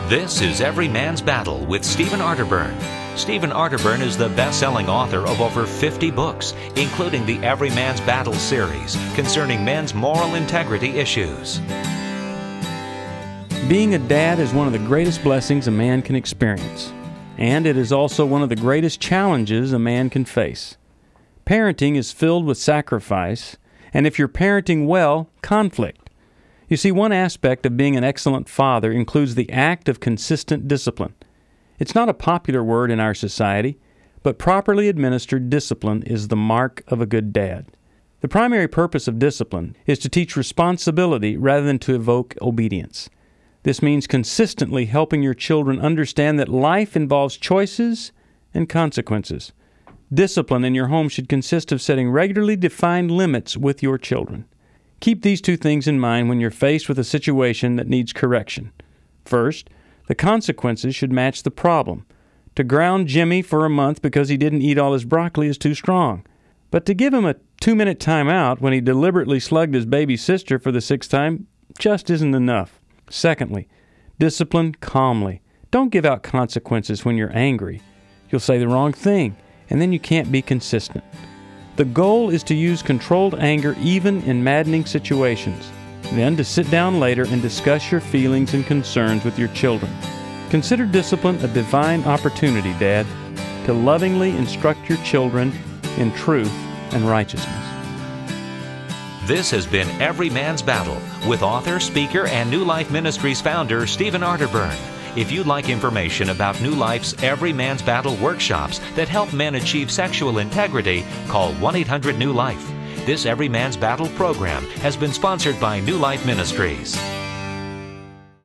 This is Every Man's Battle with Stephen Arterburn. Stephen Arterburn is the best-selling author of over 50 books, including the Every Man's Battle series concerning men's moral integrity issues. Being a dad is one of the greatest blessings a man can experience, and it is also one of the greatest challenges a man can face. Parenting is filled with sacrifice, and if you're parenting well, conflict. You see, one aspect of being an excellent father includes the act of consistent discipline. It's not a popular word in our society, but properly administered discipline is the mark of a good dad. The primary purpose of discipline is to teach responsibility rather than to evoke obedience. This means consistently helping your children understand that life involves choices and consequences. Discipline in your home should consist of setting regularly defined limits with your children. Keep these two things in mind when you're faced with a situation that needs correction. First, the consequences should match the problem. To ground Jimmy for a month because he didn't eat all his broccoli is too strong. But to give him a 2-minute timeout when he deliberately slugged his baby sister for the 6th time just isn't enough. Secondly, discipline calmly. Don't give out consequences when you're angry. You'll say the wrong thing, and then you can't be consistent. The goal is to use controlled anger even in maddening situations, then to sit down later and discuss your feelings and concerns with your children. Consider discipline a divine opportunity, Dad, to lovingly instruct your children in truth and righteousness. This has been Every Man's Battle with author, speaker, and New Life Ministries founder Stephen Arterburn. If you'd like information about New Life's Every Man's Battle workshops that help men achieve sexual integrity, call 1-800-NEW-LIFE. This Every Man's Battle program has been sponsored by New Life Ministries.